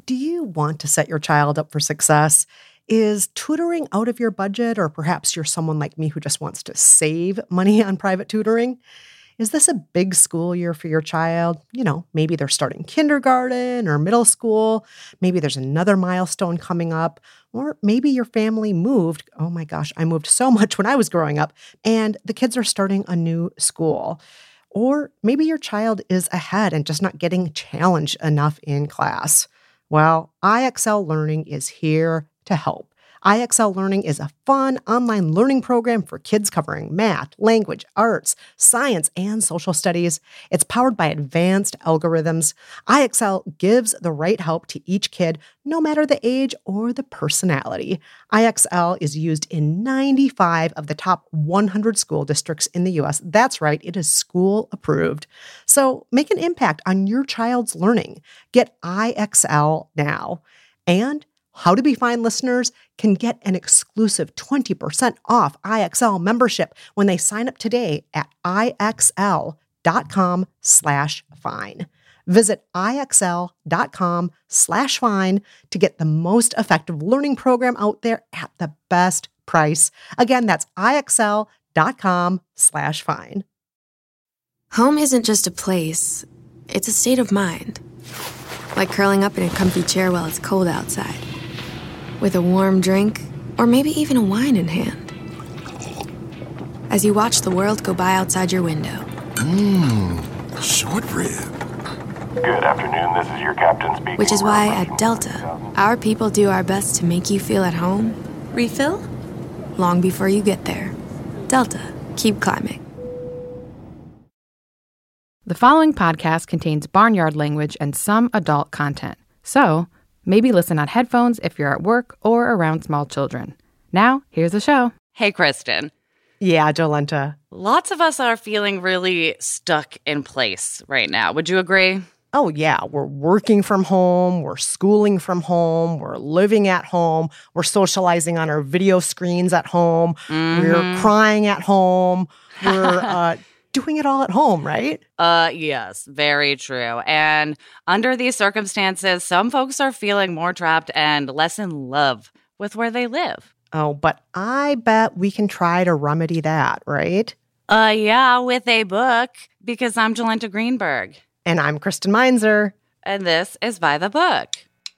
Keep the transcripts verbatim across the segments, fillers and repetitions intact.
Do you want to set your child up for success? Is tutoring out of your budget, or perhaps you're someone like me who just wants to save money on private tutoring? Is this a big school year for your child? You know, maybe they're starting kindergarten or middle school. Maybe there's another milestone coming up. Or maybe your family moved. Oh my gosh, I moved so much when I was growing up, and the kids are starting a new school. Or maybe your child is ahead and just not getting challenged enough in class. Well, I X L Learning is here to help. I X L Learning is a fun online learning program for kids covering math, language, arts, science, and social studies. It's powered by advanced algorithms. I X L gives the right help to each kid, no matter the age or the personality. I X L is used in ninety-five of the top one hundred school districts in the U S. That's right, it is school approved. So make an impact on your child's learning. Get I X L now. And How to Be Fine listeners can get an exclusive twenty percent off I X L membership when they sign up today at ixl.com slash fine. Visit ixl.com slash fine to get the most effective learning program out there at the best price. Again, that's ixl.com slash fine. Home isn't just a place, it's a state of mind. Like curling up in a comfy chair while it's cold outside, with a warm drink, or maybe even a wine in hand. As you watch the world go by outside your window. Mmm, short rib. Good afternoon, this is your captain speaking. Which is why at Delta, our people do our best to make you feel at home. Refill? Long before you get there. Delta, keep climbing. The following podcast contains barnyard language and some adult content. So, maybe listen on headphones if you're at work or around small children. Now, here's the show. Hey, Kristen. Yeah, Jolenta. Lots of us are feeling really stuck in place right now. Would you agree? Oh, yeah. We're working from home. We're schooling from home. We're living at home. We're socializing on our video screens at home. Mm-hmm. We're crying at home. We're uh, doing it all at home, right? Uh, yes, very true. And under these circumstances, some folks are feeling more trapped and less in love with where they live. Oh, but I bet we can try to remedy that, right? Uh, yeah, with a book, because I'm Jolenta Greenberg. And I'm Kristen Meinzer. And this is By the Book.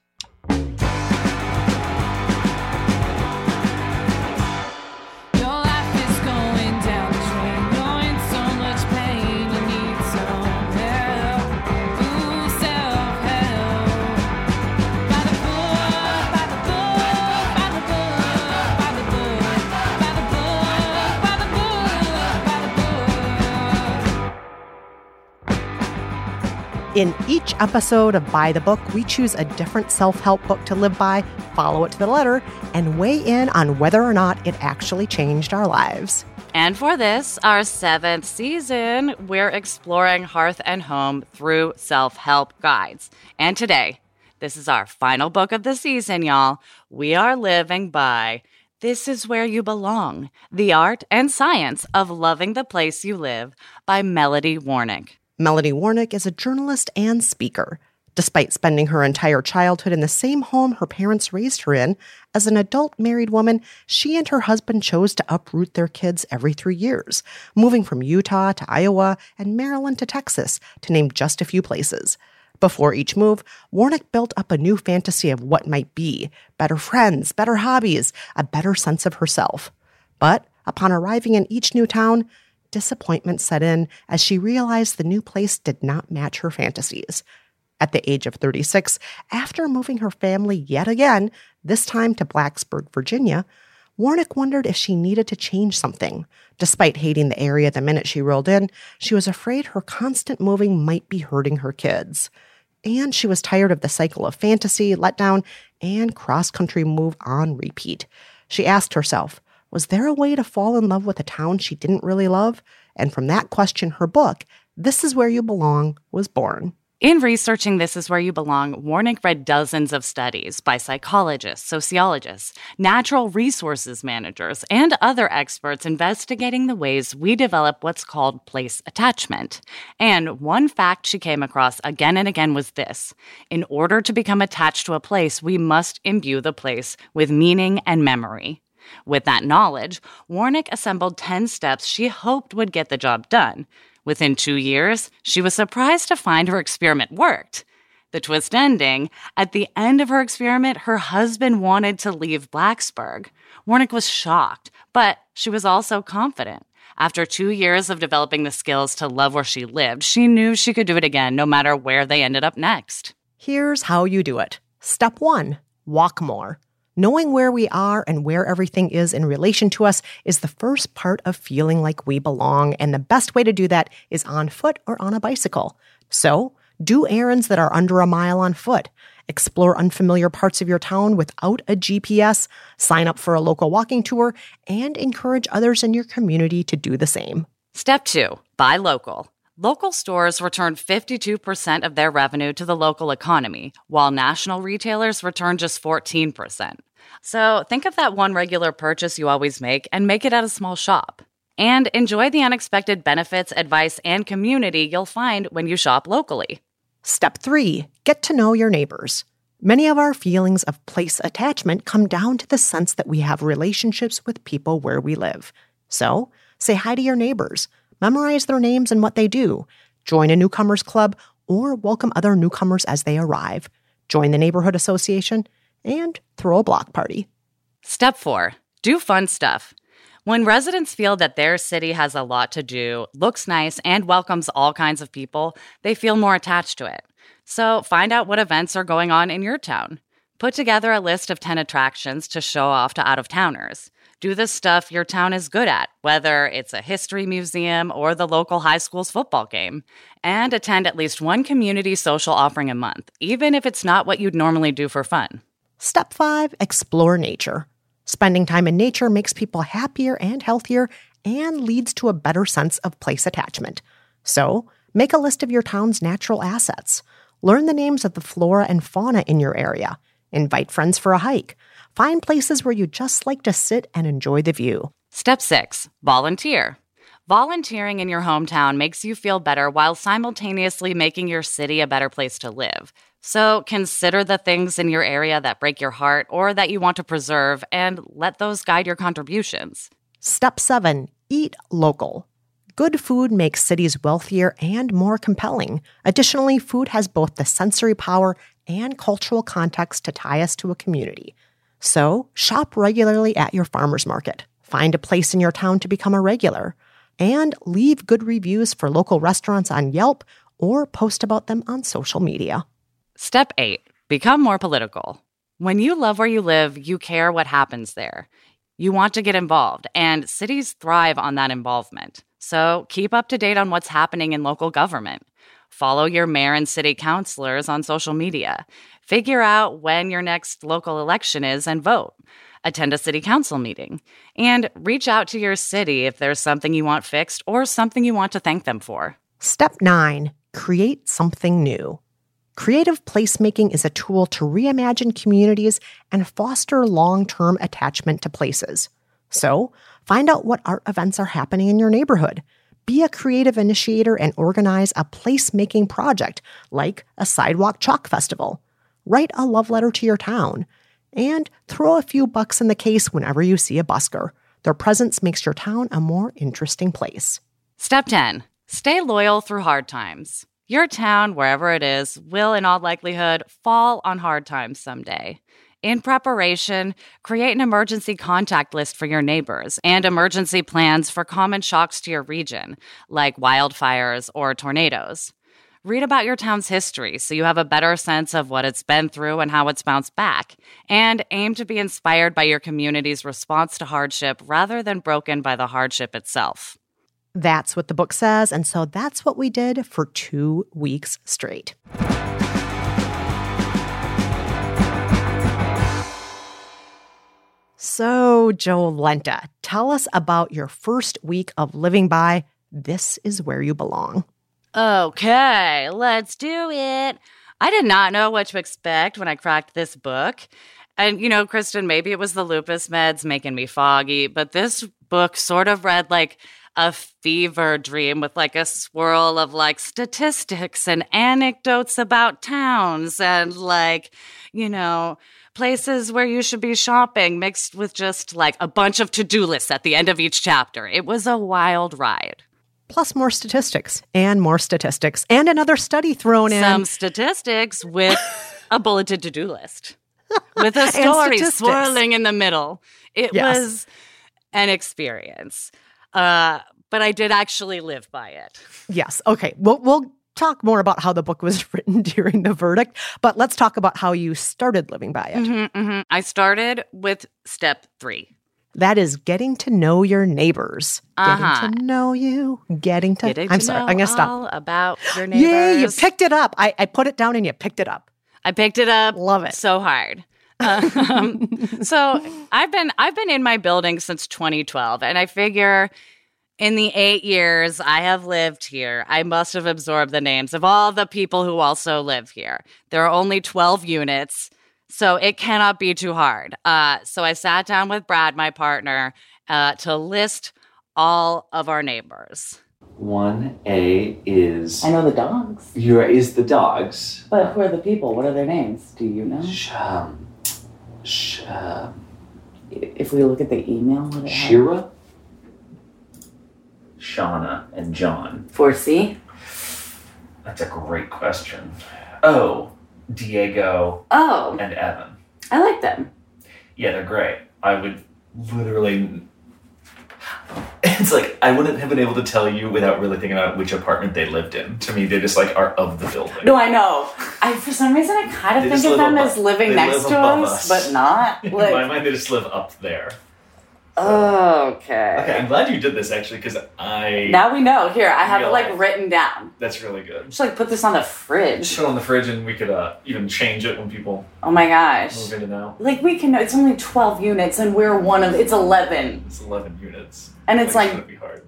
In each episode of By the Book, we choose a different self-help book to live by, follow it to the letter, and weigh in on whether or not it actually changed our lives. And for this, our seventh season, we're exploring hearth and home through self-help guides. And today, this is our final book of the season, y'all. We are living by This Is Where You Belong, The Art and Science of Loving the Place You Live by Melody Warnick. Melody Warnick is a journalist and speaker. Despite spending her entire childhood in the same home her parents raised her in, as an adult married woman, she and her husband chose to uproot their kids every three years, moving from Utah to Iowa and Maryland to Texas, to name just a few places. Before each move, Warnick built up a new fantasy of what might be: better friends, better hobbies, a better sense of herself. But upon arriving in each new town, disappointment set in as she realized the new place did not match her fantasies. At the age of thirty-six, after moving her family yet again, this time to Blacksburg, Virginia, Warnick wondered if she needed to change something. Despite hating the area the minute she rolled in, she was afraid her constant moving might be hurting her kids. And she was tired of the cycle of fantasy, letdown, and cross-country move on repeat. She asked herself, was there a way to fall in love with a town she didn't really love? And from that question, her book, This Is Where You Belong, was born. In researching This Is Where You Belong, Warnick read dozens of studies by psychologists, sociologists, natural resources managers, and other experts investigating the ways we develop what's called place attachment. And one fact she came across again and again was this: in order to become attached to a place, we must imbue the place with meaning and memory. With that knowledge, Warnick assembled ten steps she hoped would get the job done. Within two years, she was surprised to find her experiment worked. The twist ending, at the end of her experiment, her husband wanted to leave Blacksburg. Warnick was shocked, but she was also confident. After two years of developing the skills to love where she lived, she knew she could do it again no matter where they ended up next. Here's how you do it. Step one, walk more. Knowing where we are and where everything is in relation to us is the first part of feeling like we belong, and the best way to do that is on foot or on a bicycle. So, do errands that are under a mile on foot. Explore unfamiliar parts of your town without a G P S, sign up for a local walking tour, and encourage others in your community to do the same. Step two, buy local. Local stores return fifty-two percent of their revenue to the local economy, while national retailers return just fourteen percent. So think of that one regular purchase you always make and make it at a small shop. And enjoy the unexpected benefits, advice, and community you'll find when you shop locally. Step three, get to know your neighbors. Many of our feelings of place attachment come down to the sense that we have relationships with people where we live. So, say hi to your neighbors. Memorize their names and what they do. Join a newcomers club or welcome other newcomers as they arrive. Join the neighborhood association and throw a block party. Step four, do fun stuff. When residents feel that their city has a lot to do, looks nice, and welcomes all kinds of people, they feel more attached to it. So find out what events are going on in your town. Put together a list of ten attractions to show off to out-of-towners. Do the stuff your town is good at, whether it's a history museum or the local high school's football game. And attend at least one community social offering a month, even if it's not what you'd normally do for fun. Step five, explore nature. Spending time in nature makes people happier and healthier and leads to a better sense of place attachment. So, make a list of your town's natural assets. Learn the names of the flora and fauna in your area. Invite friends for a hike. Find places where you just like to sit and enjoy the view. Step six, volunteer. Volunteering in your hometown makes you feel better while simultaneously making your city a better place to live. So consider the things in your area that break your heart or that you want to preserve and let those guide your contributions. Step seven, eat local. Good food makes cities wealthier and more compelling. Additionally, food has both the sensory power and cultural context to tie us to a community. So, shop regularly at your farmer's market. Find a place in your town to become a regular. And leave good reviews for local restaurants on Yelp or post about them on social media. Step eight, become more political. When you love where you live, you care what happens there. You want to get involved, and cities thrive on that involvement. So keep up to date on what's happening in local government. Follow your mayor and city councilors on social media. Figure out when your next local election is and vote. Attend a city council meeting. And reach out to your city if there's something you want fixed or something you want to thank them for. Step nine, create something new. Creative placemaking is a tool to reimagine communities and foster long-term attachment to places. So, find out what art events are happening in your neighborhood. Be a creative initiator and organize a placemaking project like a sidewalk chalk festival. Write a love letter to your town. And throw a few bucks in the case whenever you see a busker. Their presence makes your town a more interesting place. Step ten, stay loyal through hard times. Your town, wherever it is, will in all likelihood fall on hard times someday. In preparation, create an emergency contact list for your neighbors and emergency plans for common shocks to your region, like wildfires or tornadoes. Read about your town's history so you have a better sense of what it's been through and how it's bounced back, and aim to be inspired by your community's response to hardship rather than broken by the hardship itself. That's what the book says, and so that's what we did for two weeks straight. So, Jolenta, tell us about your first week of living by This Is Where You Belong. Okay, let's do it. I did not know what to expect when I cracked this book. And, you know, Kristen, maybe it was the lupus meds making me foggy, but this book sort of read like a fever dream with like a swirl of like statistics and anecdotes about towns and like, you know, places where you should be shopping mixed with just like a bunch of to-do lists at the end of each chapter. It was a wild ride. Plus more statistics and more statistics and another study thrown in. Some statistics with a bulleted to-do list. With a story swirling in the middle. It yes. was an experience. Uh, but I did actually live by it. Yes. Okay. We'll, we'll talk more about how the book was written during the verdict, but let's talk about how you started living by it. Mm-hmm, mm-hmm. I started with step three. That is getting to know your neighbors. Uh-huh. Getting to know you. Getting to... Getting I'm to sorry. know I'm going to stop. all about your neighbors. Yay, you picked it up. I, I put it down and you picked it up. I picked it up. Love it. So hard. um, so I've been I've been in my building since twenty twelve, and I figure in the eight years I have lived here, I must have absorbed the names of all the people who also live here. There are only twelve units. So it cannot be too hard. Uh, so I sat down with Brad, my partner, uh, to list all of our neighbors. one A is... I know the dogs. You're, is the dogs. But who are the people? What are their names? Do you know? Sh- um, sh- uh, if we look at the email... What it Shira? Shauna and John. four C? That's a great question. Oh... Diego oh. and Evan. I like them. Yeah, they're great. I would literally... It's like, I wouldn't have been able to tell you without really thinking about which apartment they lived in. To me, they just like are of the building. No, I know. I For some reason, I kind of they think of them above, as living next to us, us, but not. In like, my mind, they just live up there. Oh, okay. Okay, I'm glad you did this, actually, because I... Now we know. Here, I have realize. it, like, written down. That's really good. Just, like, put this on the fridge. Just put it on the fridge, and we could uh, even change it when people... Oh, my gosh. Move into now. Like, we can... It's only twelve units, and we're one of... It's eleven. It's eleven units. And it's, like... It's gonna be hard.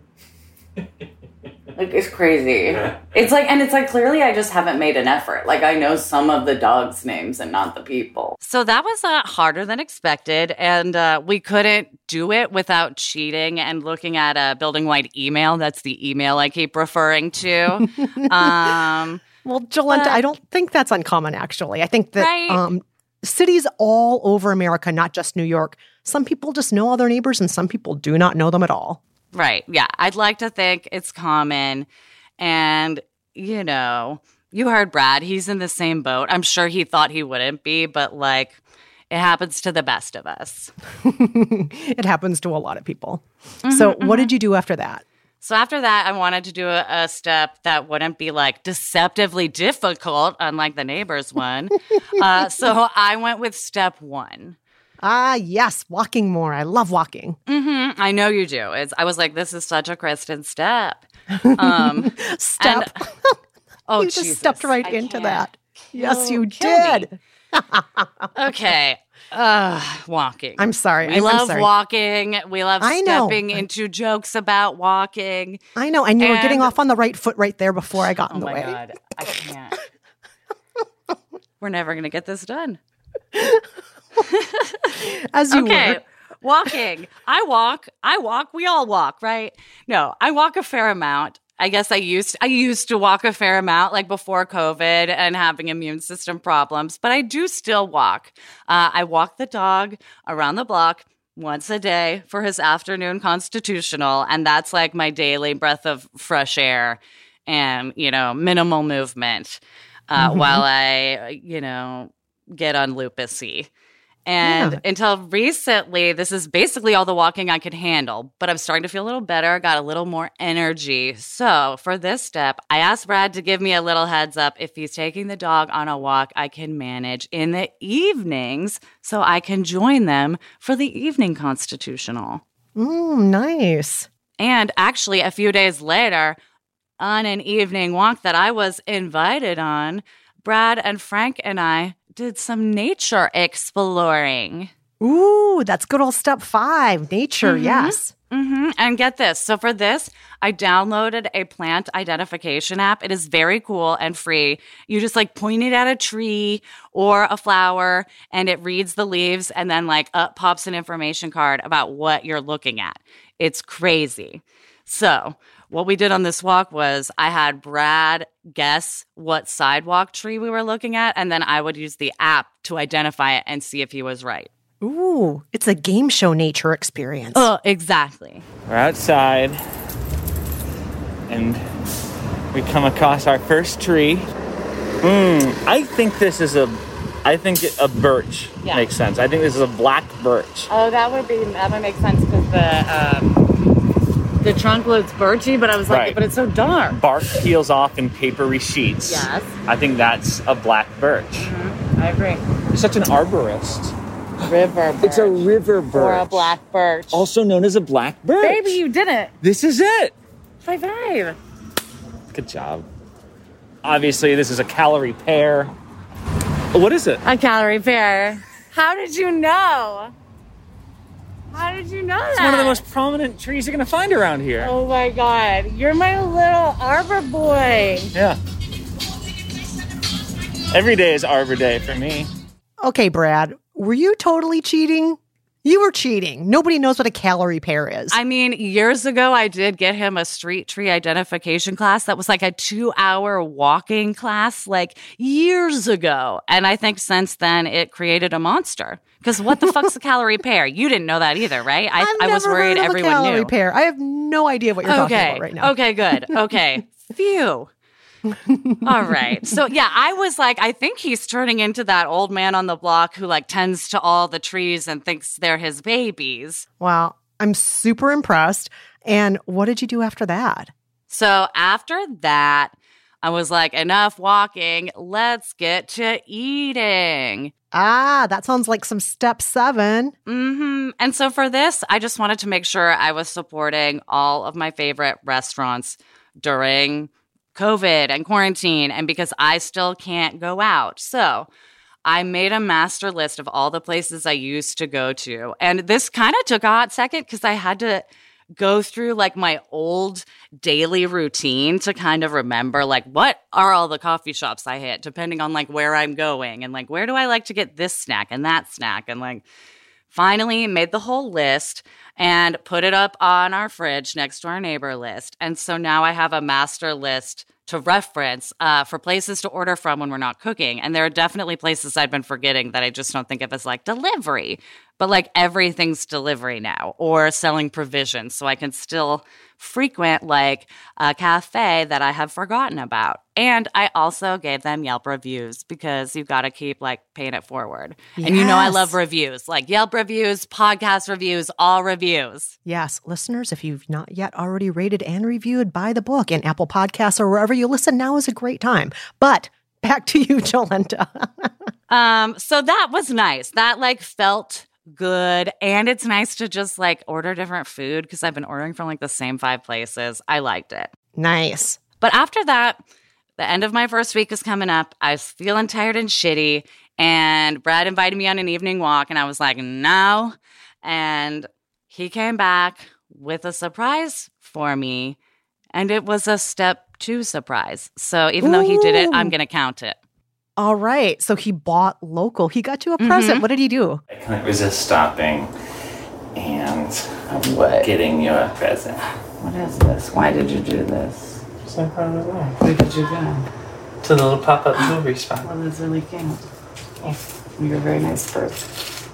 Like, it's crazy. It's like, and it's like, clearly I just haven't made an effort. Like, I know some of the dogs' names and not the people. So that was uh, harder than expected, and uh, we couldn't do it without cheating and looking at a building-wide email. That's the email I keep referring to. um, well, Jolenta, I don't think that's uncommon, actually. I think that right? um, cities all over America, not just New York, some people just know all their neighbors and some people do not know them at all. Right. Yeah. I'd like to think it's common. And, you know, you heard Brad. He's in the same boat. I'm sure he thought he wouldn't be, but like it happens to the best of us. It happens to a lot of people. Mm-hmm, so mm-hmm. what did you do after that? So after that, I wanted to do a, a step that wouldn't be like deceptively difficult, unlike the neighbors one. uh, so I went with step one. Ah, yes, walking more. I love walking. Mm-hmm. I know you do. It's, I was like, this is such a Kristen step. Um, step. And, oh, you Jesus. just stepped right I into can't. that. Yes, you Kill did. Okay. Uh, walking. I'm sorry. We I'm, love I'm sorry. walking. We love I know. stepping into jokes about walking. I know. And you and, were getting off on the right foot right there before I got oh in the my way. God. I can't. We're never going to get this done. As you okay. were. Walking. I walk. I walk. We all walk, right? No, I walk a fair amount. I guess I used I used to walk a fair amount, like before COVID and having immune system problems, but I do still walk. Uh, I walk the dog around the block once a day for his afternoon constitutional, and that's like my daily breath of fresh air and, you know, minimal movement uh, mm-hmm. while I, you know, get on Lupusy. And yeah. until recently, this is basically all the walking I could handle. But I'm starting to feel a little better, got a little more energy. So for this step, I asked Brad to give me a little heads up if he's taking the dog on a walk I can manage in the evenings so I can join them for the evening constitutional. Mm, nice. And actually, a few days later, on an evening walk that I was invited on, Brad and Frank and I did some nature exploring. Ooh, that's good old step five. Nature, mm-hmm. yes. Mm-hmm. And get this. So for this, I downloaded a plant identification app. It is very cool and free. You just like point it at a tree or a flower and it reads the leaves and then like up pops an information card about what you're looking at. It's crazy. So what we did on this walk was I had Brad guess what sidewalk tree we were looking at, and then I would use the app to identify it and see if he was right. Ooh, it's a game show nature experience. Oh, exactly. We're outside, and we come across our first tree. Mm, I think this is a, I think a birch Yeah. makes sense. I think this is a black birch. Oh, that would be that would make sense because the um, the trunk looks birchy, but I was like, Right. but it's so dark. Bark peels off in papery sheets. Yes. I think that's a black birch. Mm-hmm. I agree. You're such an arborist. River birch. It's a river birch. Or a black birch. Also known as a black birch. Baby, you did it. This is it. High five. Good job. Obviously, this is a calorie pear. What is it? A calorie pear. How did you know? How did you know that? It's one of the most prominent trees you're going to find around here. Oh my God. You're my little arbor boy. Yeah. Every day is Arbor Day for me. Okay, Brad, were you totally cheating? You were cheating. Nobody knows what a calorie pear is. I mean, years ago, I did get him a street tree identification class that was like a two hour walking class, like years ago. And I think since then it created a monster. Because what the fuck's a calorie pear? You didn't know that either, right? I, I've I was never worried heard of everyone a calorie knew. pear. I have no idea what you're talking Okay. about right now. Okay, good. Okay. Phew. All right. So yeah, I was like, I think he's turning into that old man on the block who like tends to all the trees and thinks they're his babies. Wow, I'm super impressed. And what did you do after that? So after that, I was like, enough walking. Let's get to eating. Ah, that sounds like some step seven. Mm-hmm. And so for this, I just wanted to make sure I was supporting all of my favorite restaurants during COVID and quarantine, and because I still can't go out. So I made a master list of all the places I used to go to. And this kind of took a hot second because I had to go through like my old daily routine to kind of remember like what are all the coffee shops I hit depending on like where I'm going and like where do I like to get this snack and that snack, and like finally made the whole list and put it up on our fridge next to our neighbor list. And so now I have a master list to reference uh, for places to order from when we're not cooking. And there are definitely places I've been forgetting that I just don't think of as like delivery. But like everything's delivery now, or selling provisions. So I can still frequent like a cafe that I have forgotten about. And I also gave them Yelp reviews because you've got to keep like paying it forward. Yes. And you know I love reviews, like Yelp reviews, podcast reviews, all reviews. Yes, listeners, if you've not yet already rated and reviewed, buy the book in Apple Podcasts or wherever you listen. Now is a great time. But back to you, Jolenta. um, so that was nice. That like felt good. And it's nice to just like order different food because I've been ordering from like the same five places. I liked it. Nice. But after that, the end of my first week was coming up. I was feeling tired and shitty. And Brad invited me on an evening walk. And I was like, no. And he came back with a surprise for me. And it was a step two surprise. So even Ooh. though he did it, I'm going to count it. All right. So he bought local. He got you a present. Mm-hmm. What did he do? I couldn't resist stopping and what? getting you a present. What is this? Why did you do this? Just like part of the way. Where did you go? To the little pop-up jewelry spot. Well, that's really cute. Yeah. You're a very nice person.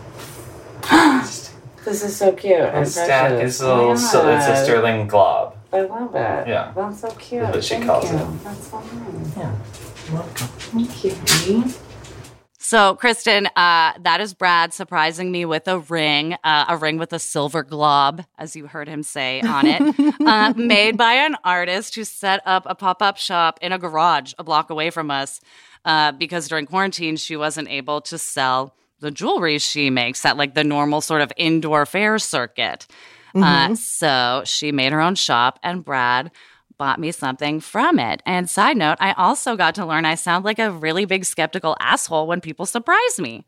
This is so cute. The stack is a little, so it's a sterling glob. I love it. Yeah. That's so cute. That's what she Thank calls you. it. That's so nice. Yeah. You're welcome. Thank you, honey. So, Kristen, uh, that is Brad surprising me with a ring, uh, a ring with a silver glob, as you heard him say on it, uh, made by an artist who set up a pop-up shop in a garage a block away from us uh, because during quarantine, she wasn't able to sell the jewelry she makes at like the normal sort of indoor fair circuit. Mm-hmm. Uh, so she made her own shop, and Brad bought me something from it. And side note, I also got to learn I sound like a really big skeptical asshole when people surprise me.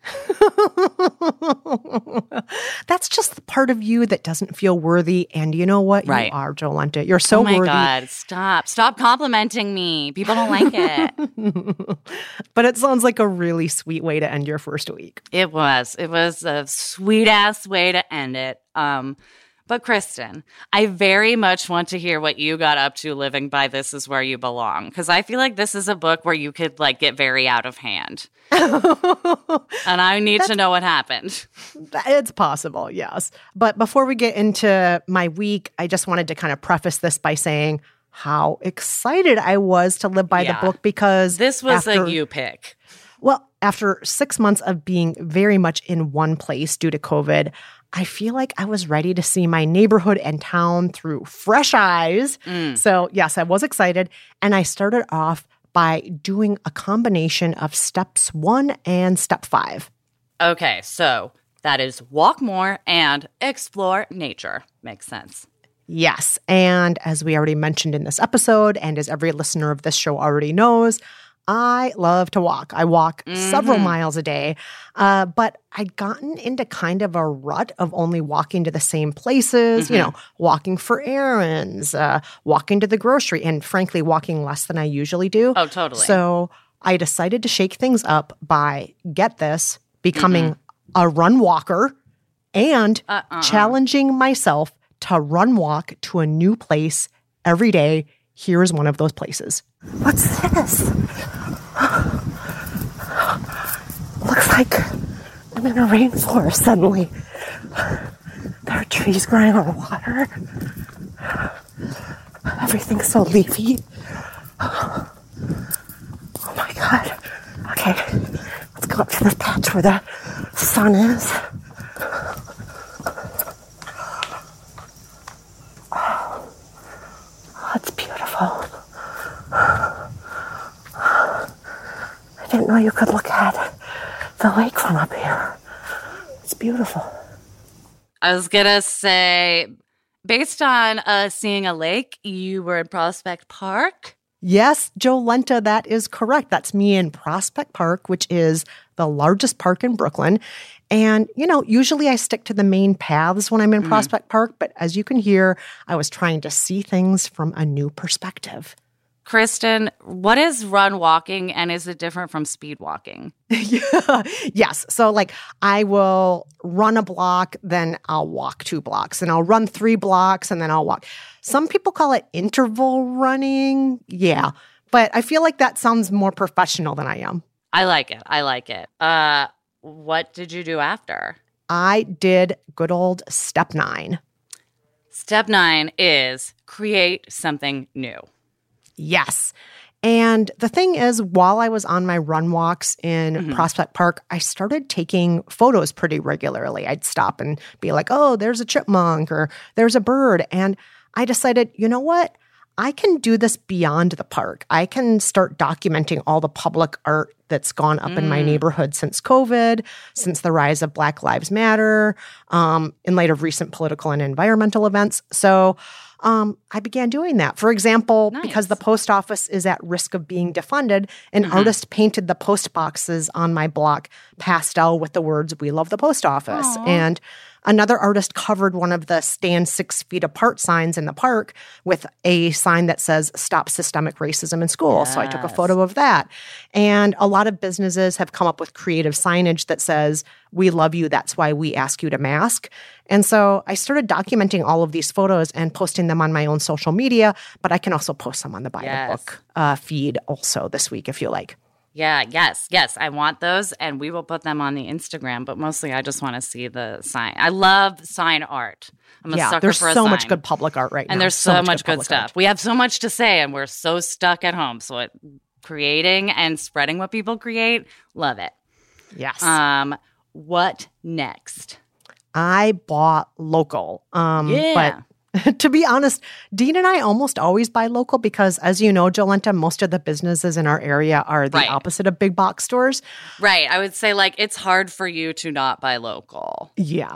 That's just the part of you that doesn't feel worthy. And you know what? Right. You are, Jolenta. You're so oh my worthy. God, stop. Stop complimenting me. People don't like it. But it sounds like a really sweet way to end your first week. It was. It was a sweet-ass way to end it. Um, but Kristen, I very much want to hear what you got up to living by This Is Where You Belong, because I feel like this is a book where you could like get very out of hand. And I need to know what happened. It's possible, yes. But before we get into my week, I just wanted to kind of preface this by saying how excited I was to live by Yeah. the book because This was after, a you pick. Well, after six months of being very much in one place due to COVID, I feel like I was ready to see my neighborhood and town through fresh eyes. Mm. So, yes, I was excited. And I started off by doing a combination of steps one and step five. Okay, so that is walk more and explore nature. Makes sense. Yes. And as we already mentioned in this episode, and as every listener of this show already knows, I love to walk. I walk Mm-hmm. several miles a day, uh, but I'd gotten into kind of a rut of only walking to the same places, Mm-hmm. you know, walking for errands, uh, walking to the grocery, and frankly, walking less than I usually do. Oh, totally. So I decided to shake things up by, get this, becoming Mm-hmm. a run walker and Uh-uh. challenging myself to run walk to a new place every day. Here's one of those places. What's this? Looks like I'm in a rainforest suddenly. There are trees growing on water. Everything's so leafy. Oh my God. Okay, let's go up to this patch where the sun is. Oh, it's beautiful. I didn't know you could look at the lake from up here. It's beautiful. I was going to say, based on uh, seeing a lake, you were in Prospect Park? Yes, Jolenta, that is correct. That's me in Prospect Park, which is the largest park in Brooklyn. And, you know, usually I stick to the main paths when I'm in Mm. Prospect Park, but as you can hear, I was trying to see things from a new perspective. Kristen, what is run walking and is it different from speed walking? Yeah. Yes. So, like, I will run a block, then I'll walk two blocks, and I'll run three blocks, and then I'll walk. Some people call it interval running. Yeah. But I feel like that sounds more professional than I am. I like it. I like it. Uh, what did you do after? I did good old step nine. Step nine is create something new. Yes. And the thing is, while I was on my run walks in Mm-hmm. Prospect Park, I started taking photos pretty regularly. I'd stop and be like, oh, there's a chipmunk or there's a bird. And I decided, you know what? I can do this beyond the park. I can start documenting all the public art that's gone up mm. in my neighborhood since COVID, since the rise of Black Lives Matter, um, in light of recent political and environmental events. So um, I began doing that. For example, nice. because the post office is at risk of being defunded, an mm-hmm. artist painted the post boxes on my block pastel with the words, "We love the post office." Aww. And another artist covered one of the stand six feet apart signs in the park with a sign that says, "Stop systemic racism in school." Yes. So I took a photo of that. And a lot of businesses have come up with creative signage that says, "We love you, that's why we ask you to mask." And so I started documenting all of these photos and posting them on my own social media, but I can also post them on the Buy yes. the Book uh, feed also this week if you like. Yeah, yes, yes. I want those, and we will put them on the Instagram, but mostly I just want to see the sign. I love sign art. I'm a yeah, sucker there's for a so sign. much good public art right now. And there's so, so much, good, good stuff. Art. We have so much to say, and we're so stuck at home. So it, creating and spreading what people create, love it. Yes. Um, what next? I bought local. Um, yeah. But to be honest, Dean and I almost always buy local because, as you know, Jolenta, most of the businesses in our area are the right. opposite of big box stores. Right. I would say, like, it's hard for you to not buy local. Yeah.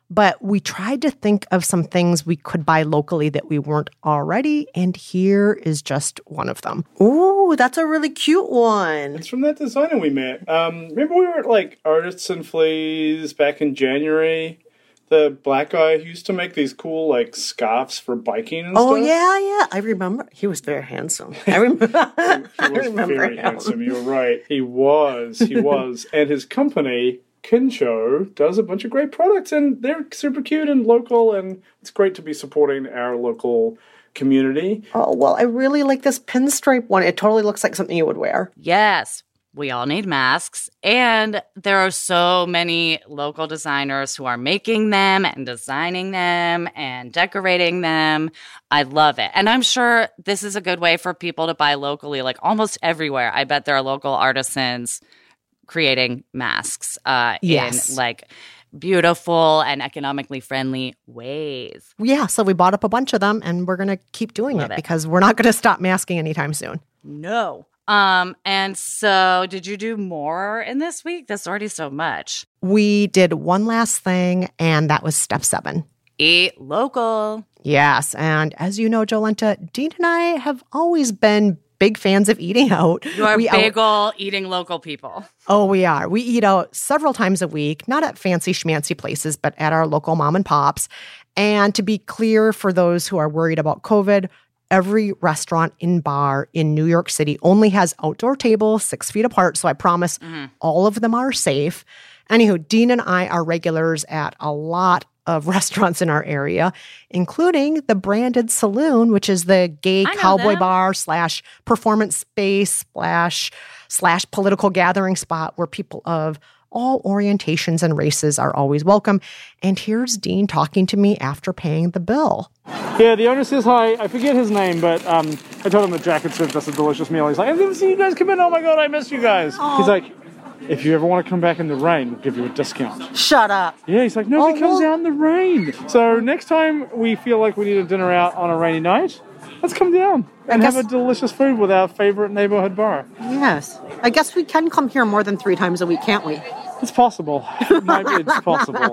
But we tried to think of some things we could buy locally that we weren't already, and here is just one of them. Ooh, that's a really cute one. It's from that designer we met. Um, remember we were at like Artists and Fleas back in January? The black guy who used to make these cool like scarves for biking and oh, stuff. Oh yeah, yeah. I remember. He was very handsome. I remember. he, he was I remember very him. handsome. You're right. He was. He was. And his company, Kinsho, does a bunch of great products, and they're super cute and local, and it's great to be supporting our local community. Oh, well, I really like this pinstripe one. It totally looks like something you would wear. Yes. We all need masks, and there are so many local designers who are making them and designing them and decorating them. I love it. And I'm sure this is a good way for people to buy locally, like almost everywhere. I bet there are local artisans creating masks uh, yes. in like beautiful and economically friendly ways. Yeah, so we bought up a bunch of them, and we're going to keep doing Love it, it because we're not going to stop masking anytime soon. No. Um, and so did you do more in this week? That's already so much. We did one last thing, and that was step seven. Eat local. Yes, and as you know, Jolenta, Dean and I have always been big fans of eating out. You are we big out- ol' eating local people. Oh, we are. We eat out several times a week, not at fancy schmancy places, but at our local mom and pops. And to be clear, for those who are worried about COVID, every restaurant and bar in New York City only has outdoor tables six feet apart, so I promise mm-hmm. all of them are safe. Anywho, Dean and I are regulars at a lot of restaurants in our area, including the Branded Saloon, which is the gay cowboy them. bar slash performance space slash slash political gathering spot where people of all orientations and races are always welcome. And here's Dean talking to me after paying the bill. Yeah, the owner says hi. I forget his name, but um, I told him that Jack had served us a delicious meal. He's like, I didn't see you guys come in. Oh my God, I missed you guys. Aww. He's like, if you ever want to come back in the rain, we'll give you a discount. Shut up. Yeah, he's like, nobody oh, comes well. out in the rain. So next time we feel like we need a dinner out on a rainy night, let's come down and guess, have a delicious food with our favorite neighborhood bar. Yes. I guess we can come here more than three times a week, can't we? It's possible. Maybe it's possible.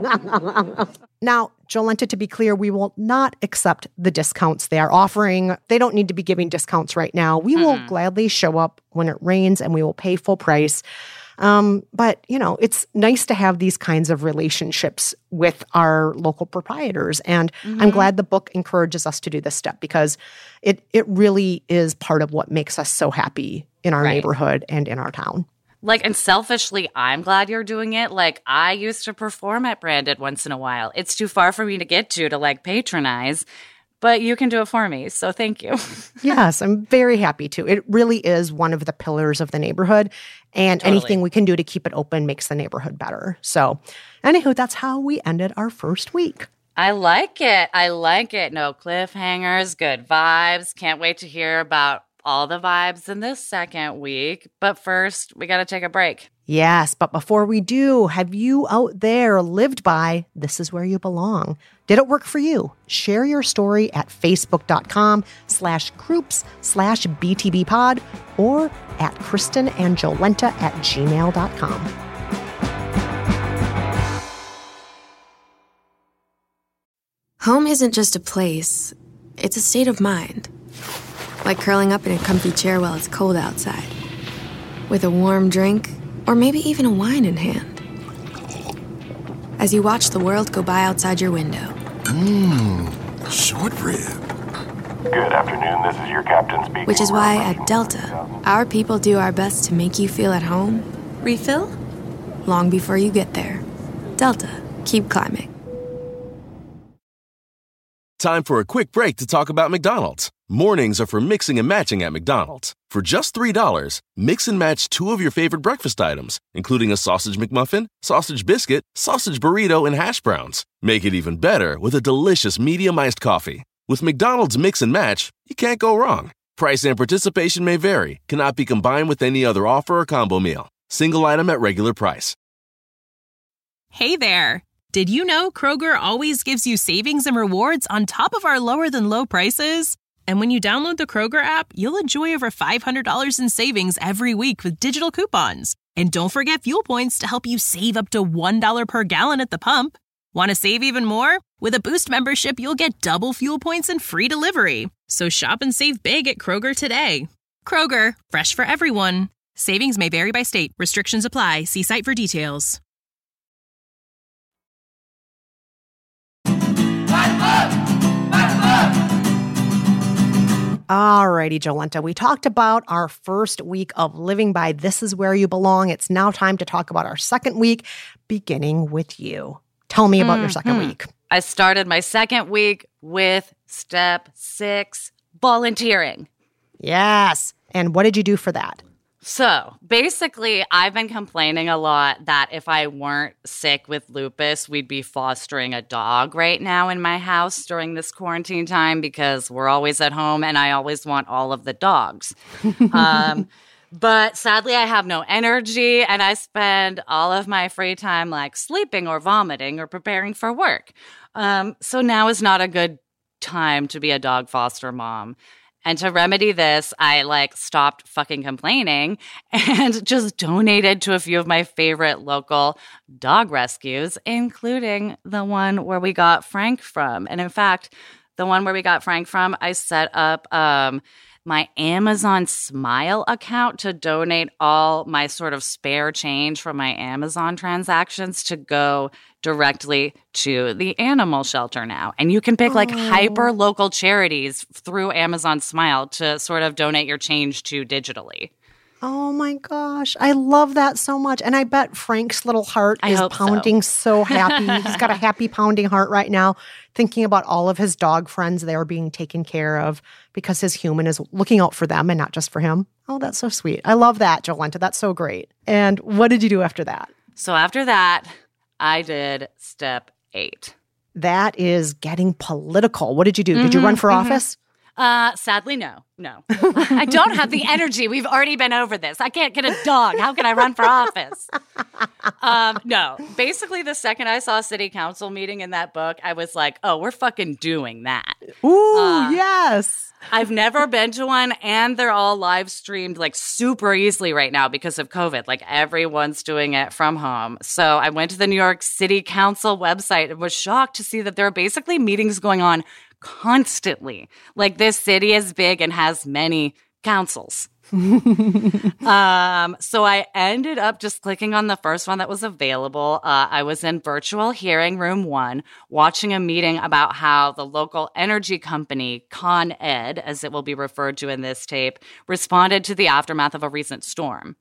Now, Jolenta, to be clear, we will not accept the discounts they are offering. They don't need to be giving discounts right now. We mm. will gladly show up when it rains, and we will pay full price. Um, but, you know, it's nice to have these kinds of relationships with our local proprietors. And mm-hmm. I'm glad the book encourages us to do this step, because it, it really is part of what makes us so happy in our right. neighborhood and in our town. Like, and selfishly, I'm glad you're doing it. Like, I used to perform at Branded once in a while. It's too far for me to get to, to like patronize. But you can do it for me, so thank you. Yes, I'm very happy to. It really is one of the pillars of the neighborhood, and totally. Anything we can do to keep it open makes the neighborhood better. So, anywho, that's how we ended our first week. I like it. I like it. No cliffhangers, good vibes. Can't wait to hear about all the vibes in this second week. But first, we got to take a break. Yes, but before we do, have you out there lived by This Is Where You Belong? Did it work for you? Share your story at facebook.com slash groups slash btbpod or at Kristen and Jolenta at gmail dot com. Home isn't just a place, it's a state of mind. Like curling up in a comfy chair while it's cold outside, with a warm drink, or maybe even a wine in hand. As you watch the world go by outside your window. Mmm, short rib. Good afternoon, this is your captain speaking. Which is why at Delta, our people do our best to make you feel at home. Refill? Long before you get there. Delta, keep climbing. Time for a quick break to talk about McDonald's. Mornings are for mixing and matching at McDonald's. For just three dollars, mix and match two of your favorite breakfast items, including a sausage McMuffin, sausage biscuit, sausage burrito, and hash browns. Make it even better with a delicious medium iced coffee. With McDonald's Mix and Match, you can't go wrong. Price and participation may vary, cannot be combined with any other offer or combo meal. Single item at regular price. Hey there. Did you know Kroger always gives you savings and rewards on top of our lower-than-low prices? And when you download the Kroger app, you'll enjoy over five hundred dollars in savings every week with digital coupons. And don't forget fuel points to help you save up to one dollar per gallon at the pump. Want to save even more? With a Boost membership, you'll get double fuel points and free delivery. So shop and save big at Kroger today. Kroger, fresh for everyone. Savings may vary by state. Restrictions apply. See site for details. Alrighty, Jolenta, we talked about our first week of living by This Is Where You Belong. It's now time to talk about our second week, beginning with you. Tell me about mm-hmm. your second week. I started my second week with step six, volunteering. Yes. And what did you do for that? So basically, I've been complaining a lot that if I weren't sick with lupus, we'd be fostering a dog right now in my house during this quarantine time because we're always at home and I always want all of the dogs. um, but sadly, I have no energy and I spend all of my free time like sleeping or vomiting or preparing for work. Um, so now is not a good time to be a dog foster mom. And to remedy this, I like stopped fucking complaining and just donated to a few of my favorite local dog rescues, including the one where we got Frank from. And in fact, the one where we got Frank from, I set up um, my Amazon Smile account to donate all my sort of spare change from my Amazon transactions to go directly to the animal shelter now. And you can pick like oh. hyper local charities through Amazon Smile to sort of donate your change to digitally. Oh my gosh. I love that so much. And I bet Frank's little heart I is hope pounding so, so happy. He's got a happy pounding heart right now, thinking about all of his dog friends that are being taken care of because his human is looking out for them and not just for him. Oh, that's so sweet. I love that, Jolenta. That's so great. And what did you do after that? So after that, I did step eight. That is getting political. What did you do? Mm-hmm, did you run for mm-hmm. office? Uh, sadly, no. No. I don't have the energy. We've already been over this. I can't get a dog. How can I run for office? Um, no. Basically, the second I saw a city council meeting in that book, I was like, oh, we're fucking doing that. Ooh, uh, yes. I've never been to one, and they're all live streamed like super easily right now because of COVID. Like everyone's doing it from home. So I went to the New York City Council website and was shocked to see that there are basically meetings going on constantly. Like this city is big and has many councils. um, so I ended up just clicking on the first one that was available. Uh, I was in virtual hearing room one, watching a meeting about how the local energy company, Con Ed, as it will be referred to in this tape, responded to the aftermath of a recent storm.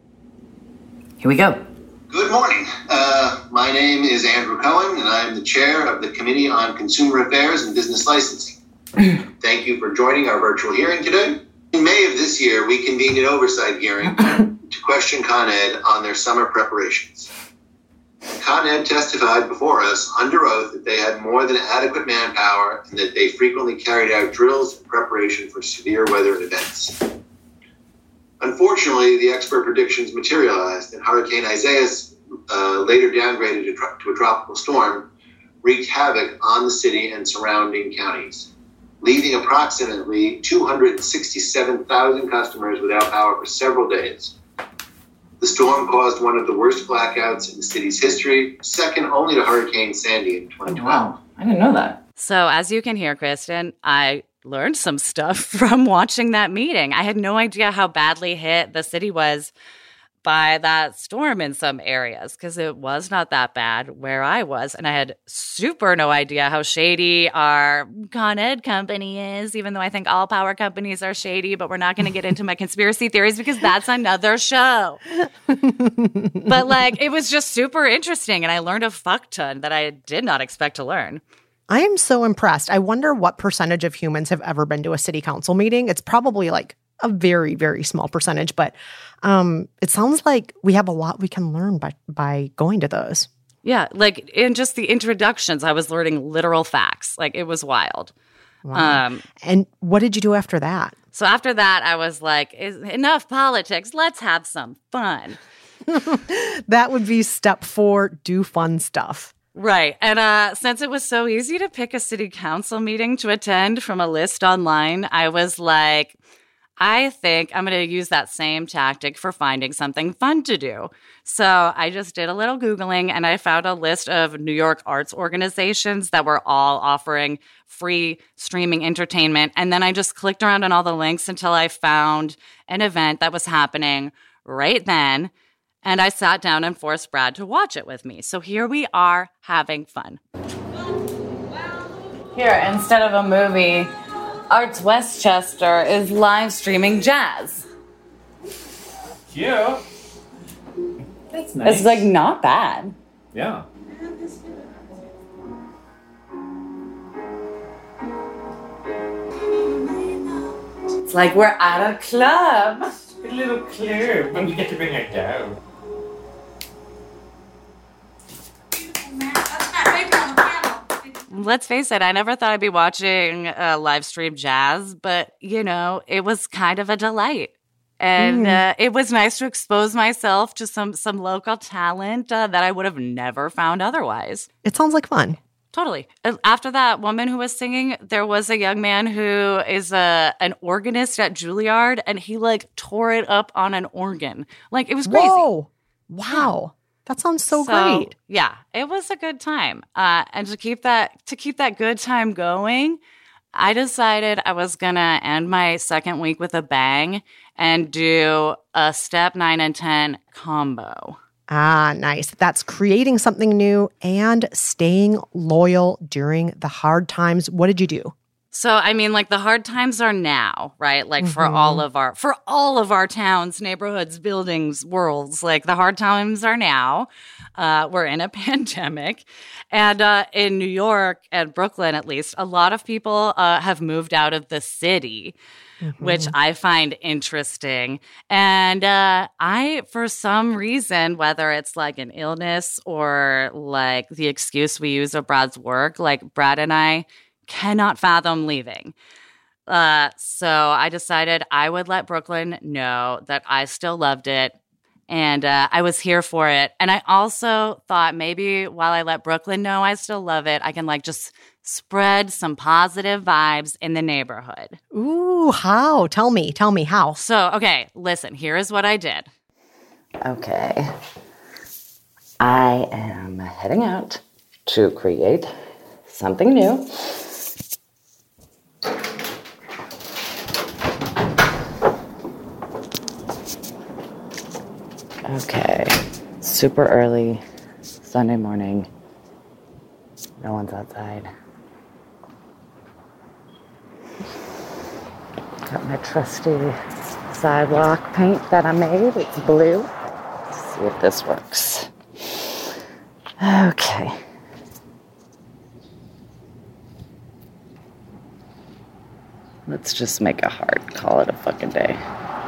Here we go. Good morning. Uh, my name is Andrew Cohen, and I am the chair of the Committee on Consumer Affairs and Business Licensing. Thank you for joining our virtual hearing today. In May of this year, we convened an oversight hearing to question Con Ed on their summer preparations. Con Ed testified before us under oath that they had more than adequate manpower and that they frequently carried out drills in preparation for severe weather events. Unfortunately, the expert predictions materialized, and Hurricane Isaias, uh, later downgraded to, tro- to a tropical storm, wreaked havoc on the city and surrounding counties, leaving approximately two hundred sixty-seven thousand customers without power for several days. The storm caused one of the worst blackouts in the city's history, second only to Hurricane Sandy in twenty twelve. Wow, I didn't know that. So as you can hear, Kristen, I learned some stuff from watching that meeting. I had no idea how badly hit the city was by that storm in some areas because it was not that bad where I was. And I had super no idea how shady our Con Ed company is, even though I think all power companies are shady, but we're not going to get into my conspiracy theories because that's another show. But like, it was just super interesting. And I learned a fuck ton that I did not expect to learn. I am so impressed. I wonder what percentage of humans have ever been to a city council meeting. It's probably like a very, very small percentage, but um, it sounds like we have a lot we can learn by, by going to those. Yeah, like in just the introductions, I was learning literal facts. Like it was wild. Wow. Um, and what did you do after that? So after that, I was like, enough politics. Let's have some fun. That would be step four, do fun stuff. Right. And uh, since it was so easy to pick a city council meeting to attend from a list online, I was like, I think I'm going to use that same tactic for finding something fun to do. So I just did a little Googling and I found a list of New York arts organizations that were all offering free streaming entertainment. And then I just clicked around on all the links until I found an event that was happening right then. And I sat down and forced Brad to watch it with me. So here we are having fun. Here, instead of a movie, Arts Westchester is live streaming jazz. Cute. That's nice. It's like not bad. Yeah. It's like we're at a club. A little club, and we get to bring our dog. Let's face it, I never thought I'd be watching uh, live stream jazz, but, you know, it was kind of a delight. And Mm. uh, it was nice to expose myself to some, some local talent uh, that I would have never found otherwise. It sounds like fun. Totally. Uh, After that woman who was singing, there was a young man who is a, an organist at Juilliard, and he, like, tore it up on an organ. Like, it was crazy. Whoa. Wow. That sounds so, great. Yeah, it was a good time. Uh, and to keep that to keep that good time going, I decided I was gonna end my second week with a bang and do a step nine and ten combo. Ah, nice. That's creating something new and staying loyal during the hard times. What did you do? So, I mean, like, the hard times are now, right? Like, for Mhm. all of our, for all of our towns, neighborhoods, buildings, worlds, like, the hard times are now. Uh, we're in a pandemic. And uh, in New York and Brooklyn, at least, a lot of people uh, have moved out of the city, which I find interesting. And uh, I, for some reason, whether it's like an illness or like the excuse we use of Brad's work, like, Brad and I cannot fathom leaving. Uh, so I decided I would let Brooklyn know that I still loved it and uh, I was here for it. And I also thought maybe while I let Brooklyn know I still love it, I can like just spread some positive vibes in the neighborhood. Ooh, how? Tell me. Tell me how. So, okay, listen, here is what I did. Okay. I am heading out to create something new. Okay, super early Sunday morning. No one's outside. Got my trusty sidewalk paint that I made. It's blue. Let's see if this works. Okay. Let's just make a heart. Call it a fucking day.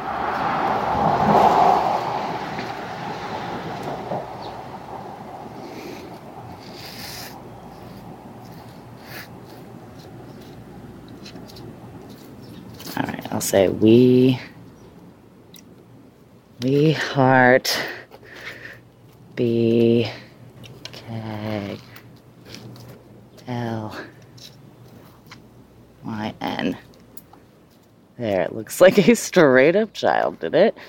All right, I'll say we, we heart, B, K, L, Y, N. There, it looks like a straight up child did it.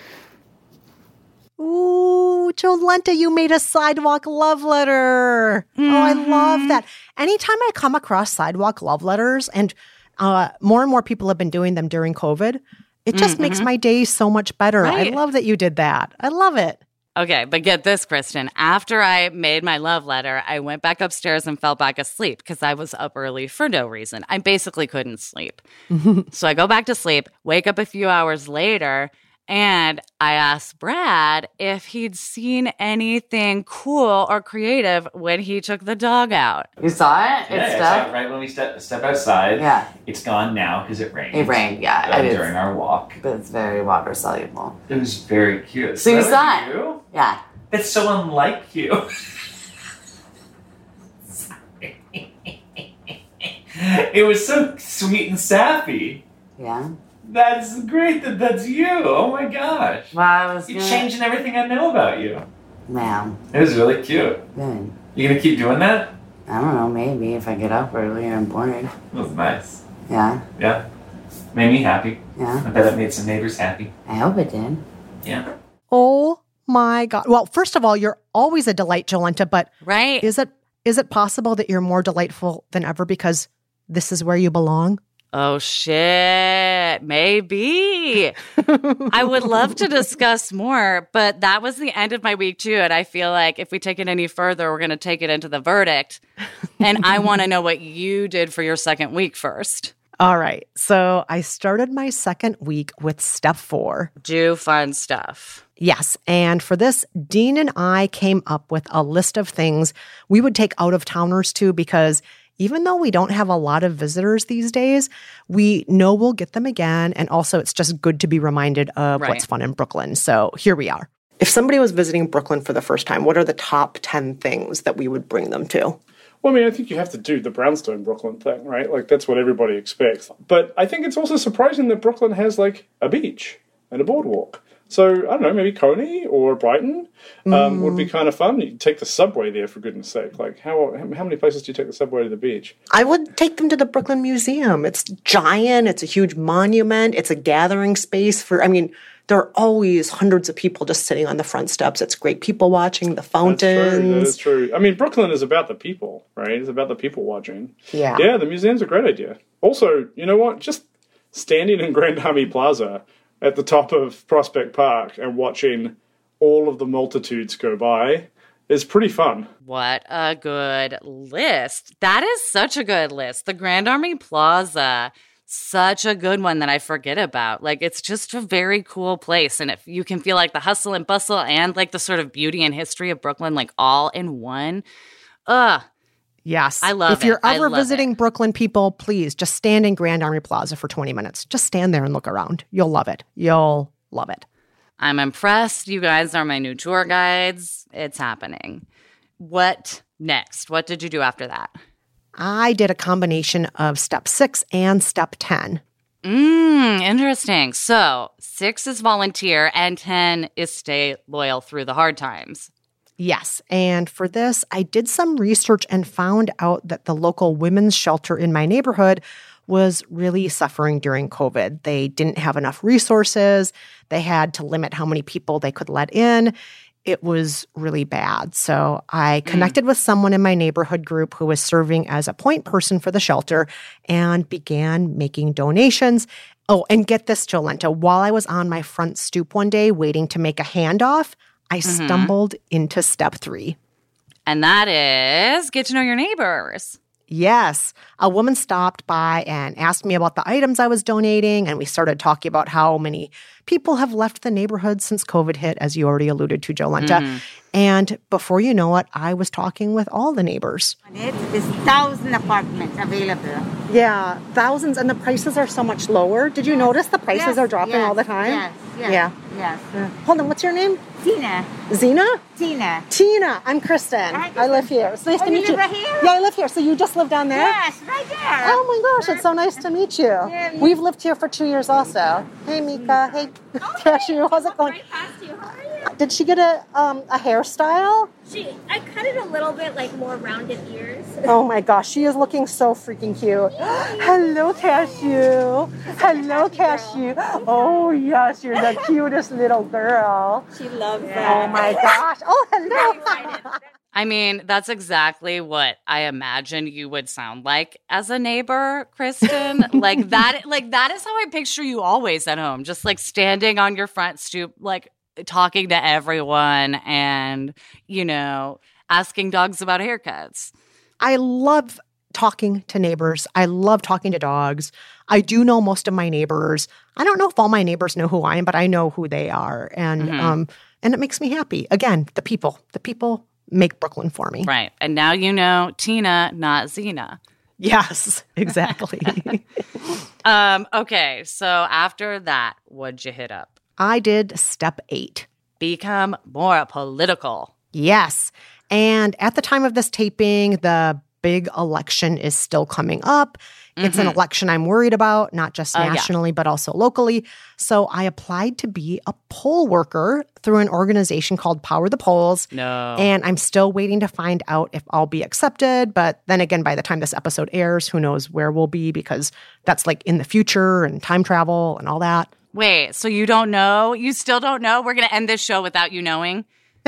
Ooh, Jolenta, you made a sidewalk love letter. Mm-hmm. Oh, I love that. Anytime I come across sidewalk love letters, and uh, more and more people have been doing them during COVID, it just mm-hmm. makes my day so much better. Right. I love that you did that. I love it. Okay, but get this, Kristen. After I made my love letter, I went back upstairs and fell back asleep because I was up early for no reason. I basically couldn't sleep. So I go back to sleep, wake up a few hours later, and I asked Brad if he'd seen anything cool or creative when he took the dog out. You saw it? Yeah, It's I stuck? saw it right when we step, step outside. Yeah. It's gone now because it rained. It rained, yeah. uh, it is. during our walk. But it's very water soluble. It was very cute. So you that saw was it? You? Yeah. That's so unlike you. It was so sweet and sappy. Yeah. That's great that that's you. Oh my gosh. Well, I was You're gonna... changing everything I know about you. Wow. It was really cute. Good. You gonna keep doing that? I don't know, maybe if I get up early and I'm bored. It was nice. Yeah? Yeah. Made me happy. Yeah. I bet it made some neighbors happy. I hope it did. Yeah. Oh my God. Well, first of all, you're always a delight, Jolenta, but right. is it is it possible that you're more delightful than ever because this is where you belong? Oh, shit. Maybe. I would love to discuss more, but that was the end of my week, too. And I feel like if we take it any further, we're going to take it into the verdict. And I want to know what you did for your second week first. All right. So I started my second week with step four. Do fun stuff. Yes. And for this, Dean and I came up with a list of things we would take out-of-towners to because even though we don't have a lot of visitors these days, we know we'll get them again. And also, it's just good to be reminded of Right. what's fun in Brooklyn. So here we are. If somebody was visiting Brooklyn for the first time, what are the top ten things that we would bring them to? Well, I mean, I think you have to do the brownstone Brooklyn thing, right? Like, that's what everybody expects. But I think it's also surprising that Brooklyn has, like, a beach and a boardwalk. So, I don't know, maybe Coney or Brighton um, Mm. would be kind of fun. You can take the subway there, for goodness sake. Like, how how many places do you take the subway to the beach? I would take them to the Brooklyn Museum. It's giant. It's a huge monument. It's a gathering space for, I mean, there are always hundreds of people just sitting on the front steps. It's great people watching, the fountains. That's true. That is true. I mean, Brooklyn is about the people, right? It's about the people watching. Yeah. Yeah, the museum's a great idea. Also, you know what? Just standing in Grand Army Plaza at the top of Prospect Park and watching all of the multitudes go by is pretty fun. What a good list. That is such a good list. The Grand Army Plaza, such a good one that I forget about. Like, it's just a very cool place. And if you can feel like the hustle and bustle and like the sort of beauty and history of Brooklyn, like all in one. Ugh. Yes. I love If you're it. I ever love visiting Brooklyn, people, please just stand in Grand Army Plaza for twenty minutes. Just stand there and look around. You'll love it. You'll love it. I'm impressed. You guys are my new tour guides. It's happening. What next? What did you do after that? I did a combination of step six and step ten. Mm, interesting. So six is volunteer and ten is stay loyal through the hard times. Yes. And for this, I did some research and found out that the local women's shelter in my neighborhood was really suffering during COVID. They didn't have enough resources. They had to limit how many people they could let in. It was really bad. So I connected mm. with someone in my neighborhood group who was serving as a point person for the shelter and began making donations. Oh, and get this, Jolenta, while I was on my front stoop one day waiting to make a handoff, I mm-hmm. stumbled into step three. And that is get to know your neighbors. Yes. A woman stopped by and asked me about the items I was donating, and we started talking about how many people have left the neighborhood since COVID hit, as you already alluded to, Jolenta. Mm-hmm. And before you know it, I was talking with all the neighbors. There's thousand apartments available. Yeah, thousands, and the prices are so much lower. Did you notice the prices yes, are dropping yes, all the time? Yes, yes, yeah. yes. Yeah. Hold on, what's your name? Tina. Zena? Tina. Tina. I'm Kristen. Hi, I live here. It's nice oh, to meet you. you. Live right here? Yeah, I live here. So you just live down there? Yes, right there. Oh my gosh, it's so nice to meet you. Yeah, We've lived here for two years also. Hey, Mika. Hey, oh, Cashew. How's it going? Right past you. How are you? Did she get a um a hairstyle? She, I cut it a little bit, like more rounded ears. Oh my gosh, she is looking so freaking cute. Hello, Cashew. Hello, Cashew. Oh yes, you're the cutest little girl. She loves yeah. that. Oh my gosh. Oh, hello. I mean, that's exactly what I imagine you would sound like as a neighbor, Kristen. like that, like that is how I picture you always at home, just like standing on your front stoop, like talking to everyone and, you know, asking dogs about haircuts. I love talking to neighbors. I love talking to dogs. I do know most of my neighbors. I don't know if all my neighbors know who I am, but I know who they are. And mm-hmm. um, and it makes me happy. Again, the people. The people make Brooklyn for me. Right. And now you know Tina, not Zena. Yes, exactly. um, okay. So after that, what'd you hit up? I did step eight. Become more political. Yes. And at the time of this taping, the big election is still coming up. It's an Mhm. election I'm worried about, not just Oh, yeah. nationally, but also locally. So I applied to be a poll worker through an organization called Power the Polls. No. And I'm still waiting to find out if I'll be accepted. But then again, by the time this episode airs, who knows where we'll be, because that's like in the future and time travel and all that. Wait, so you don't know? You still don't know? We're going to end this show without you knowing?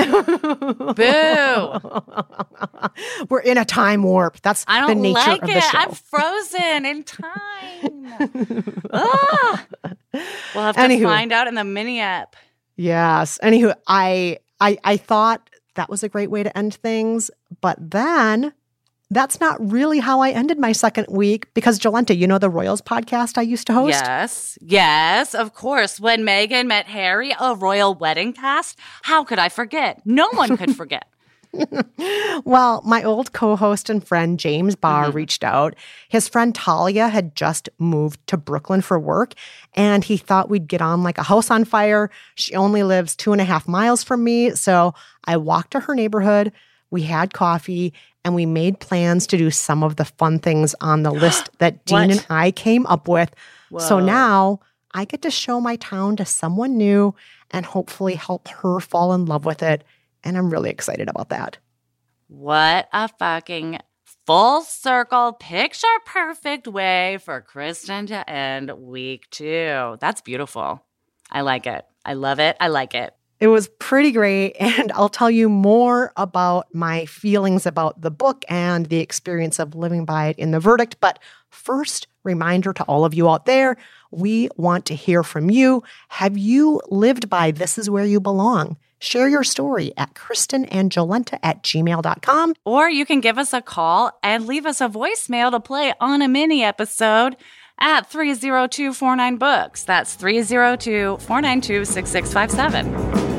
Boo. We're in a time warp. That's I the don't nature like of it. the show. I'm frozen in time. Ah. We'll have to Anywho. find out in the mini app. Yes. Anywho, I, I I thought that was a great way to end things, but then that's not really how I ended my second week because Jolenta, you know the Royals podcast I used to host? Yes. Yes, of course. When Meghan met Harry, a royal wedding cast, how could I forget? No one could forget. Well, my old co-host and friend James Barr Mm-hmm. reached out. His friend Talia had just moved to Brooklyn for work, and he thought we'd get on like a house on fire. She only lives two and a half miles from me, so I walked to her neighborhood. We had coffee, and we made plans to do some of the fun things on the list that Dean What? and I came up with. So Whoa. now I get to show my town to someone new and hopefully help her fall in love with it. And I'm really excited about that. What a fucking full circle, picture perfect way for Kristen to end week two. That's beautiful. I like it. I love it. I like it. It was pretty great, and I'll tell you more about my feelings about the book and the experience of living by it in the verdict. But first, reminder to all of you out there, we want to hear from you. Have you lived by This Is Where You Belong? Share your story at kristenandjolenta at gmail dot com. Or you can give us a call and leave us a voicemail to play on a mini episode at three oh two, four nine, books. That's three oh two, four nine two, six six five seven.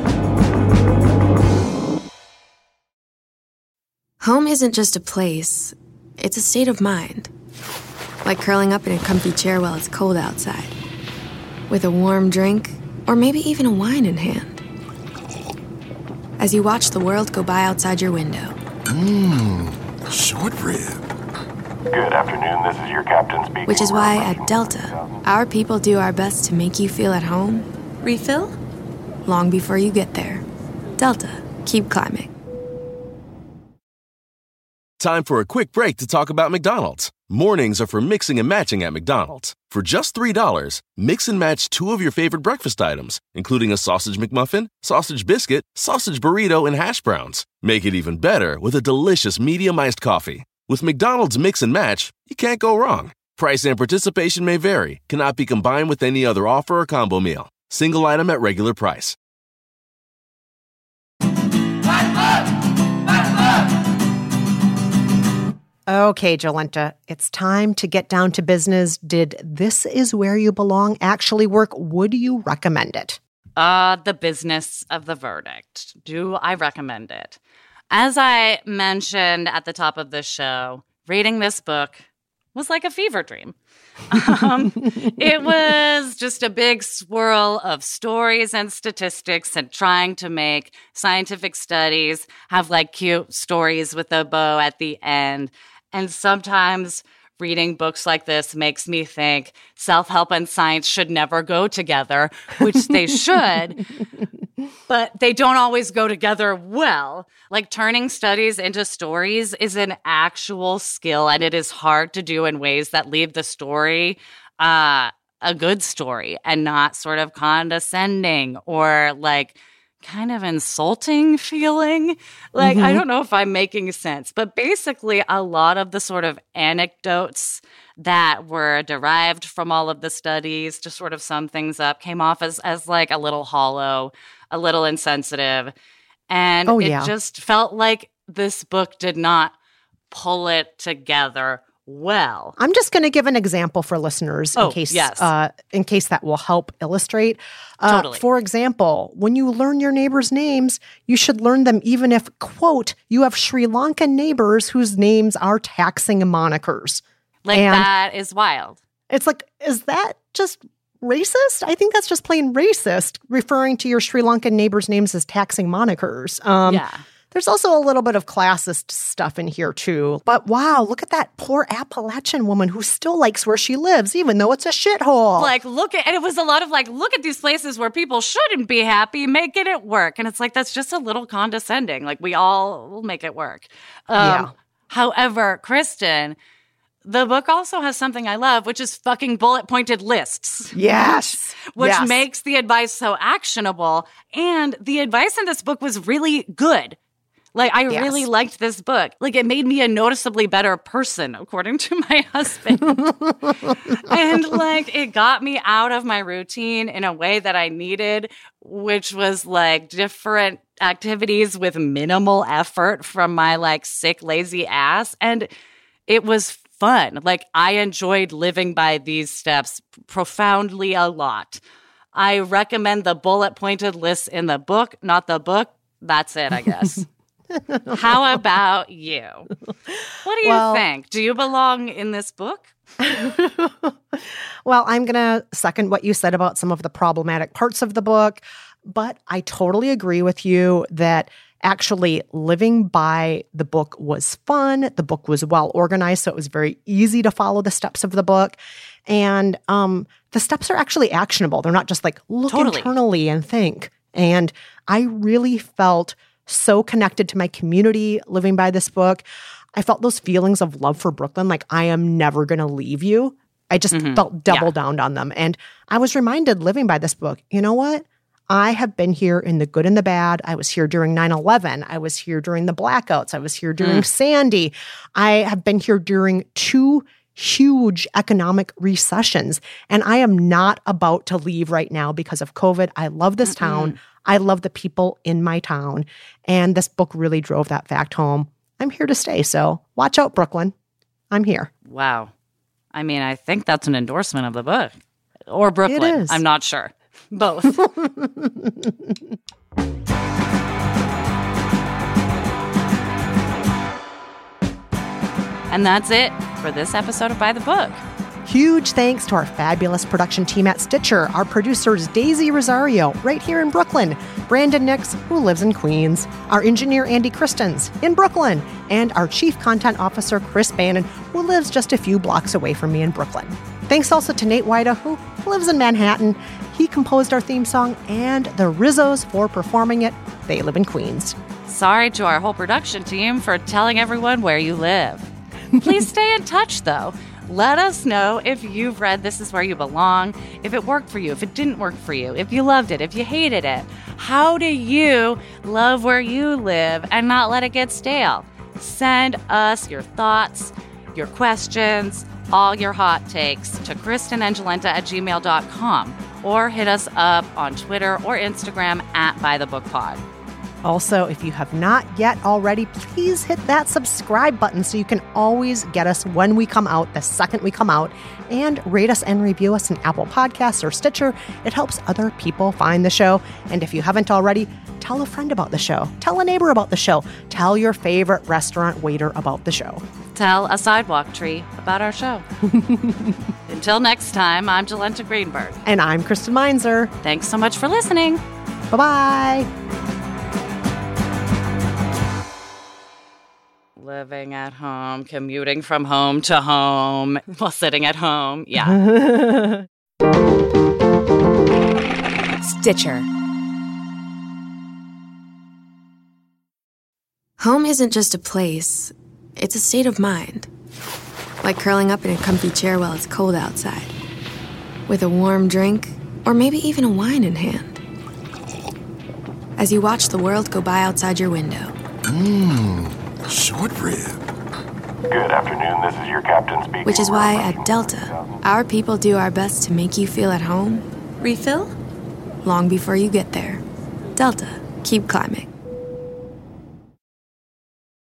Home isn't just a place, it's a state of mind. Like curling up in a comfy chair while it's cold outside, with a warm drink, or maybe even a wine in hand. As you watch the world go by outside your window. Mmm, short rib. Good afternoon, this is your captain speaking. Which is why at Delta, our people do our best to make you feel at home. Refill? Long before you get there. Delta, keep climbing. Time for a quick break to talk about McDonald's. Mornings are for mixing and matching at McDonald's. For just three dollars, mix and match two of your favorite breakfast items, including a sausage McMuffin, sausage biscuit, sausage burrito, and hash browns. Make it even better with a delicious medium iced coffee. With McDonald's Mix and Match, you can't go wrong. Price and participation may vary, cannot be combined with any other offer or combo meal. Single item at regular price. Okay, Jolenta, it's time to get down to business. Did This Is Where You Belong actually work? Would you recommend it? Uh, the business of the verdict. Do I recommend it? As I mentioned at the top of this show, reading this book was like a fever dream. Um, it was just a big swirl of stories and statistics and trying to make scientific studies have like cute stories with a bow at the end. And sometimes reading books like this makes me think self-help and science should never go together, which they should, but they don't always go together well. Like turning studies into stories is an actual skill, and it is hard to do in ways that leave the story uh, a good story and not sort of condescending or like kind of insulting feeling. Like, Mm-hmm. I don't know if I'm making sense, but basically a lot of the sort of anecdotes that were derived from all of the studies to sort of sum things up came off as, as like a little hollow, a little insensitive. And Oh, it yeah. just felt like this book did not pull it together well. I'm just going to give an example for listeners Oh, in case yes. uh, in case that will help illustrate. Uh, Totally. For example, when you learn your neighbors' names, you should learn them even if, quote, you have Sri Lankan neighbors whose names are taxing monikers. Like, And that is wild. It's like, is that just racist? I think that's just plain racist, referring to your Sri Lankan neighbors' names as taxing monikers. Um, Yeah. There's also a little bit of classist stuff in here, too. But wow, look at that poor Appalachian woman who still likes where she lives, even though it's a shithole. Like, look at, and it was a lot of like, look at these places where people shouldn't be happy, making it work. And it's like, that's just a little condescending. Like, we all will make it work. Um, Yeah. However, Kristen, the book also has something I love, which is fucking bullet-pointed lists. Yes. Which Yes. makes the advice so actionable. And the advice in this book was really good. Like, I Yes. really liked this book. Like, it made me a noticeably better person, according to my husband. And, like, it got me out of my routine in a way that I needed, which was, like, different activities with minimal effort from my, like, sick, lazy ass. And it was fun. Like, I enjoyed living by these steps profoundly a lot. I recommend the bullet-pointed lists in the book, not the book. That's it, I guess. How about you? What do you Well- think? Do you belong in this book? Well, I'm going to second what you said about some of the problematic parts of the book, but I totally agree with you that actually living by the book was fun. The book was well organized, so it was very easy to follow the steps of the book. And um, the steps are actually actionable. They're not just like look Totally. internally and think. And I really felt so connected to my community living by this book. I felt those feelings of love for Brooklyn, like I am never going to leave you. I just Mhm. felt double Yeah. down on them. And I was reminded living by this book, you know what? I have been here in the good and the bad. I was here during nine eleven. I was here during the blackouts. I was here during Mm. Sandy. I have been here during two huge economic recessions. And I am not about to leave right now because of COVID. I love this town. I love the people in my town. And this book really drove that fact home. I'm here to stay. So watch out, Brooklyn. I'm here. Wow. I mean, I think that's an endorsement of the book. Or Brooklyn. is. I'm not sure. Both. And that's it for this episode of By the Book. Huge thanks to our fabulous production team at Stitcher, our producers Daisy Rosario, right here in Brooklyn, Brandon Nix, who lives in Queens, our engineer Andy Christens in Brooklyn, and our chief content officer Chris Bannon, who lives just a few blocks away from me in Brooklyn. Thanks also to Nate Wida, who lives in Manhattan. He composed our theme song, and the Rizzos for performing it. They live in Queens. Sorry to our whole production team for telling everyone where you live. Please stay in touch, though. Let us know if you've read This Is Where You Belong, if it worked for you, if it didn't work for you, if you loved it, if you hated it. How do you love where you live and not let it get stale? Send us your thoughts, your questions, all your hot takes to kristenangelenta at gmail dot com or hit us up on Twitter or Instagram at ByTheBookPod. Also, if you have not yet already, please hit that subscribe button so you can always get us when we come out, the second we come out, and rate us and review us in Apple Podcasts or Stitcher. It helps other people find the show. And if you haven't already, tell a friend about the show. Tell a neighbor about the show. Tell your favorite restaurant waiter about the show. Tell a sidewalk tree about our show. Until next time, I'm Jolenta Greenberg. And I'm Kristen Meinzer. Thanks so much for listening. Bye-bye. Living at home, commuting from home to home while sitting at home. Yeah. Stitcher. Home isn't just a place, it's a state of mind. Like curling up in a comfy chair while it's cold outside, with a warm drink, or maybe even a wine in hand. As you watch the world go by outside your window. Mmm, short rib. Good afternoon, this is your captain speaking. Which is why at Delta, our people do our best to make you feel at home. Refill? Long before you get there. Delta, keep climbing.